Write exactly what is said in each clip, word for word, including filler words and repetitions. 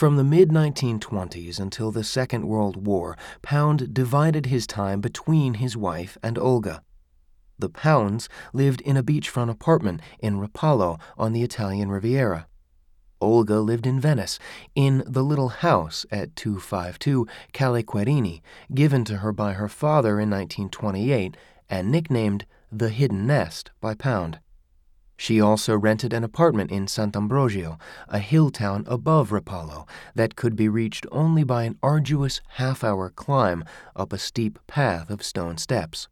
From the mid nineteen twenties until the Second World War, Pound divided his time between his wife and Olga. The Pounds lived in a beachfront apartment in Rapallo on the Italian Riviera. Olga lived in Venice, in the little house at two fifty-two Calle Querini, given to her by her father in nineteen twenty-eight and nicknamed the Hidden Nest by Pound. She also rented an apartment in Sant'Ambrogio, a hill town above Rapallo that could be reached only by an arduous half-hour climb up a steep path of stone steps.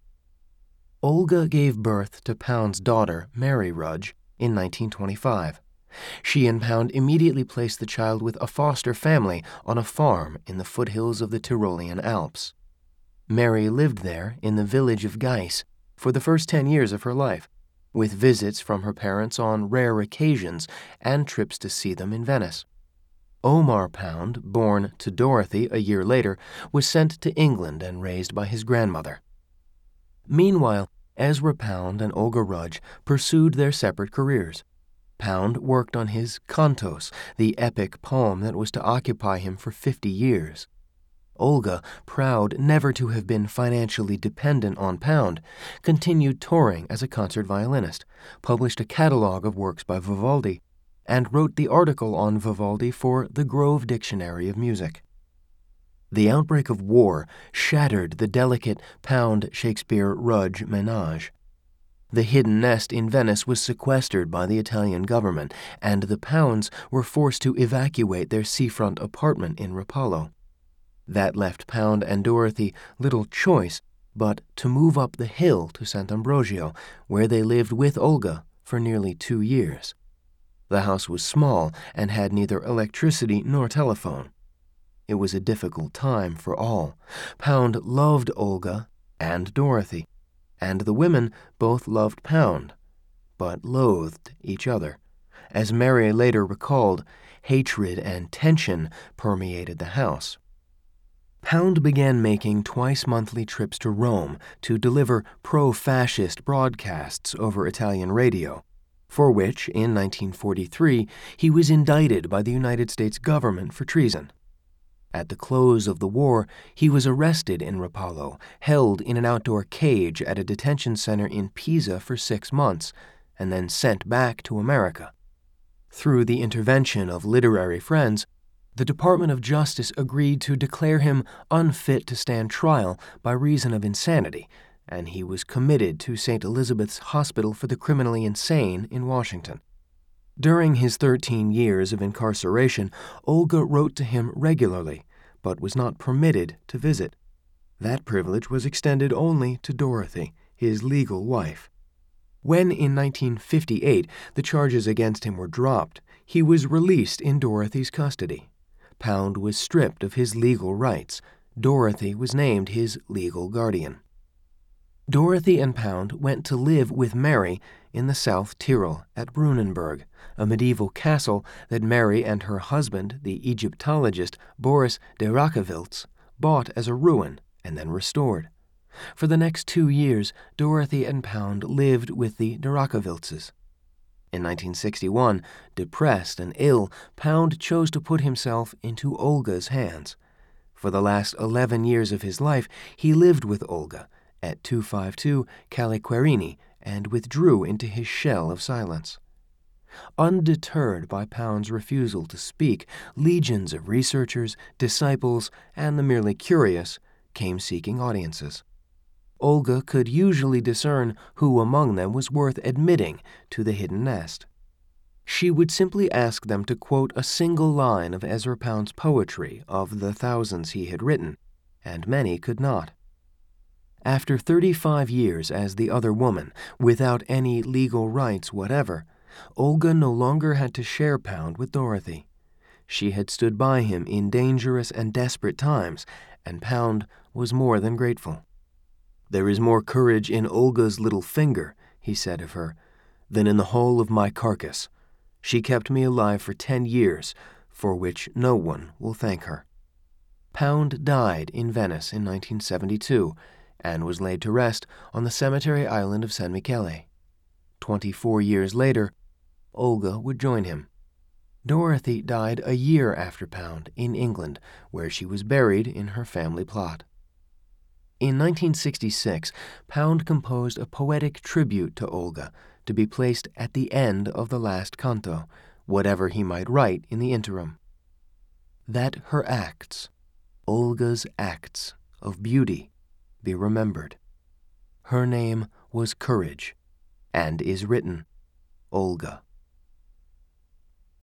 Olga gave birth to Pound's daughter, Mary Rudge, in nineteen twenty-five. She and Pound immediately placed the child with a foster family on a farm in the foothills of the Tyrolean Alps. Mary lived there in the village of Gais for the first ten years of her life, with visits from her parents on rare occasions and trips to see them in Venice. Omar Pound, born to Dorothy a year later, was sent to England and raised by his grandmother. Meanwhile, Ezra Pound and Olga Rudge pursued their separate careers. Pound worked on his Cantos, the epic poem that was to occupy him for fifty years. Olga, proud never to have been financially dependent on Pound, continued touring as a concert violinist, published a catalog of works by Vivaldi, and wrote the article on Vivaldi for the Grove Dictionary of Music. The outbreak of war shattered the delicate Pound-Shakespeare-Rudge ménage. The Hidden Nest in Venice was sequestered by the Italian government, and the Pounds were forced to evacuate their seafront apartment in Rapallo. That left Pound and Dorothy little choice but to move up the hill to Sant'Ambrogio, where they lived with Olga for nearly two years. The house was small and had neither electricity nor telephone. It was a difficult time for all. Pound loved Olga and Dorothy, and the women both loved Pound, but loathed each other. As Mary later recalled, hatred and tension permeated the house. Pound began making twice-monthly trips to Rome to deliver pro-fascist broadcasts over Italian radio, for which, in nineteen forty-three, he was indicted by the United States government for treason. At the close of the war, he was arrested in Rapallo, held in an outdoor cage at a detention center in Pisa for six months, and then sent back to America. Through the intervention of literary friends, the Department of Justice agreed to declare him unfit to stand trial by reason of insanity, and he was committed to Saint Elizabeth's Hospital for the Criminally Insane in Washington. During his thirteen years of incarceration, Olga wrote to him regularly, but was not permitted to visit. That privilege was extended only to Dorothy, his legal wife. When, in nineteen fifty-eight, the charges against him were dropped, he was released in Dorothy's custody. Pound was stripped of his legal rights. Dorothy was named his legal guardian. Dorothy and Pound went to live with Mary in the South Tyrol at Brunenberg, a medieval castle that Mary and her husband, the Egyptologist Boris de Rakowilz, bought as a ruin and then restored. For the next two years, Dorothy and Pound lived with the de Rakowilzes. In nineteen sixty-one, depressed and ill, Pound chose to put himself into Olga's hands. For the last eleven years of his life, he lived with Olga at two fifty-two Calle Querini and withdrew into his shell of silence. Undeterred by Pound's refusal to speak, legions of researchers, disciples, and the merely curious came seeking audiences. Olga could usually discern who among them was worth admitting to the Hidden Nest. She would simply ask them to quote a single line of Ezra Pound's poetry of the thousands he had written, and many could not. After thirty-five years as the other woman, without any legal rights whatever, Olga no longer had to share Pound with Dorothy. She had stood by him in dangerous and desperate times, and Pound was more than grateful. "There is more courage in Olga's little finger," he said of her, "than in the whole of my carcass. She kept me alive for ten years, for which no one will thank her." Pound died in Venice in nineteen seventy-two and was laid to rest on the cemetery island of San Michele. Twenty-four years later, Olga would join him. Dorothy died a year after Pound in England, where she was buried in her family plot. In nineteen sixty-six, Pound composed a poetic tribute to Olga to be placed at the end of the last canto, whatever he might write in the interim. That her acts, Olga's acts of beauty, be remembered. Her name was Courage, and is written Olga.